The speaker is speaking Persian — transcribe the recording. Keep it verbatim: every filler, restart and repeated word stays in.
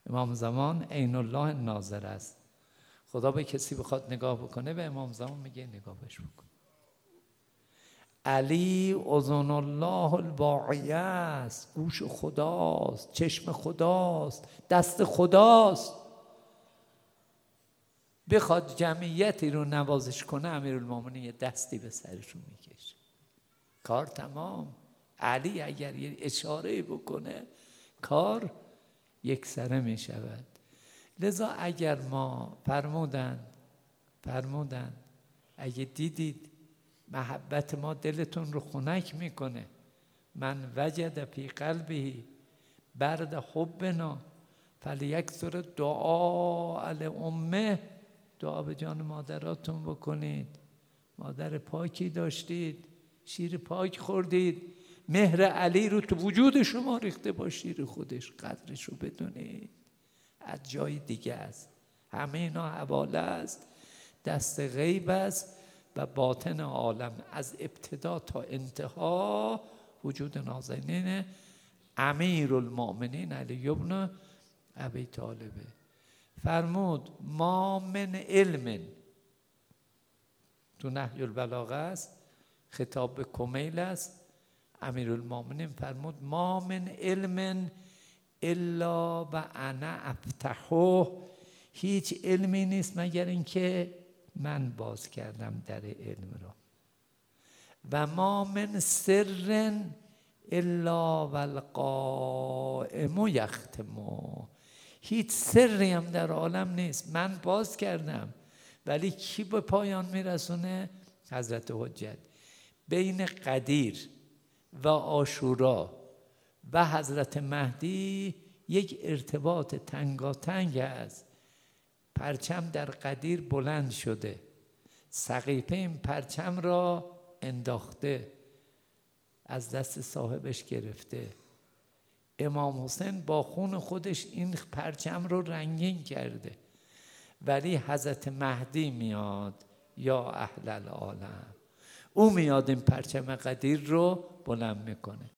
امام زمان عین الله ناظر است. خدا به کسی بخواد نگاه بکنه به امام زمان میگه نگاهش بکن. علی اذن الله الواعیه است، گوش خداست، چشم خداست، دست خداست. بخواد جمعیتی رو نوازش کنه امیرالمومنین یه دستی به سرشون میکشه، کار تمام. علی اگر یه اشاره بکنه کار یک سره میشود. لذا اگر ما فرمودن فرمودن اگه دیدید محبت ما دلتون رو خنک میکنه، من وجد فی قلبه برد حبنا فلیکثر دعا لامه، دعا به جان مادراتون بکنید. مادر پاکی داشتید، شیر پاک خوردید، مهر علی رو تو وجود شما ریخته با شیر خودش، قدرش رو بدونید. از جای دیگه است، همه اینا حواله است، دست غیب است و باطن عالم از ابتدا تا انتها وجود نازنین امیرالمومنین علی بن ابی طالب. فرمود ما من علم، تو نهج البلاغه است، خطاب به کمیل است. امیرالمومنین فرمود ما من علم الا و انا افتحه، هیچ علمی نیست مگر اینکه من باز کردم در علم را. و ما من سر الا و القائم یختم، هیچ سری هم در عالم نیست من باز کردم ولی کی به پایان میرسونه؟ حضرت حجت. بین قدیر و عاشورا و حضرت مهدی یک ارتباط تنگاتنگ است. پرچم در قدیر بلند شده، سقیفه این پرچم را انداخته، از دست صاحبش گرفته. امام حسین با خون خودش این پرچم رو رنگین کرده، ولی حضرت مهدی میاد یا اهل العالم، او میاد این پرچم قدیر رو بلند میکنه.